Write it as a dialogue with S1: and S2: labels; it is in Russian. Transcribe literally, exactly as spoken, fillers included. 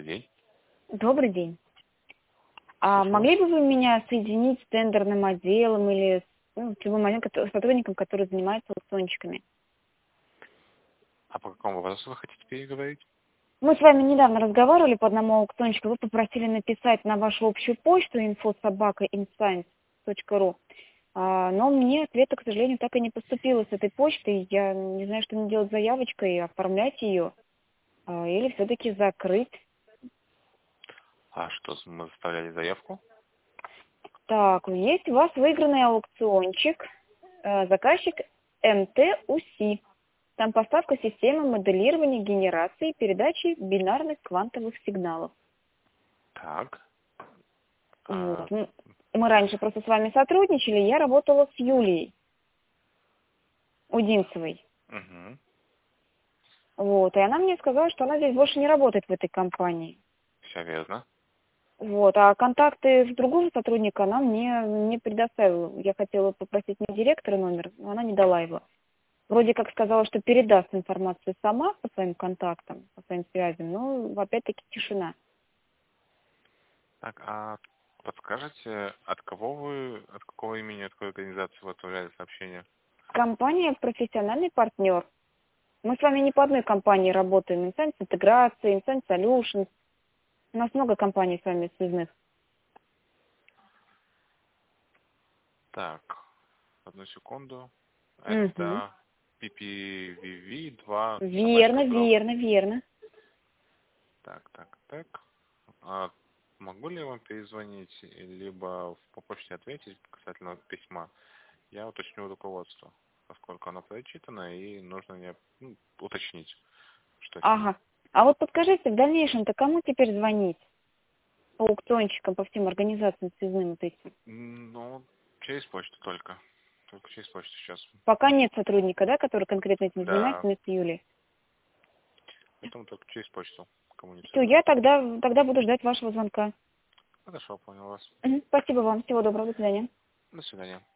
S1: Добрый день.
S2: Добрый день. А
S1: Слушаю
S2: могли
S1: вас.
S2: бы вы меня соединить с тендерным отделом или с, ну, с любым отделом, кото- сотрудником, который занимается аукциончиками?
S1: А по какому вопросу вы хотите переговорить?
S2: Мы с вами недавно разговаривали по одному аукциончику. Вы попросили написать на вашу общую почту инфо собака инсайнс точка ру. А, но мне ответа, к сожалению, так и не поступило с этой почты. Я не знаю, что мне делать с заявочкой, оформлять ее а, или все-таки закрыть.
S1: А что, мы заставляли заявку?
S2: Так, есть у вас выигранный аукциончик. Э, Заказчик эм тэ у си. Там поставка системы моделирования, генерации и передачи бинарных квантовых сигналов.
S1: Так. А,
S2: Вот. Ну, мы раньше просто с вами сотрудничали, я работала с Юлией Удинцевой.
S1: угу.
S2: Вот. И она мне сказала, что она здесь больше не работает в этой компании.
S1: Все верно.
S2: Вот. А контакты с другого сотрудника она мне не предоставила. Я хотела попросить не директора номер, но она не дала его. Вроде как сказала, что передаст информацию сама по своим контактам, по своим связям, но опять-таки тишина.
S1: Так, а подскажете, от кого вы, от какого имени, от какой организации вы отправляли сообщение?
S2: Компания профессиональный партнер. Мы с вами не по одной компании работаем. Insight интеграция, Insight Solutions. У нас много компаний с вами связных.
S1: Так, одну секунду.
S2: Угу.
S1: Это пи пи ви ви два собачка
S2: Верно,
S1: дров.
S2: верно, верно.
S1: Так, так, так. А могу ли я вам перезвонить, либо по почте ответить касательно письма? Я уточню руководство, поскольку оно прочитано, и нужно мне ну, уточнить, что с ним.
S2: Ага. А вот подскажите, в дальнейшем-то кому теперь звонить? По аукционщикам, по всем организациям связным вот этим?
S1: М, Ну, через почту только. Только через почту сейчас.
S2: Пока нет сотрудника, да, который конкретно этим занимается
S1: Да,
S2: вместо Юли.
S1: поэтому только через почту кому-нибудь
S2: Все,
S1: сообщу.
S2: я тогда, тогда буду ждать вашего звонка.
S1: Хорошо, понял вас.
S2: Мгм. Спасибо вам. Всего доброго. До свидания.
S1: До свидания.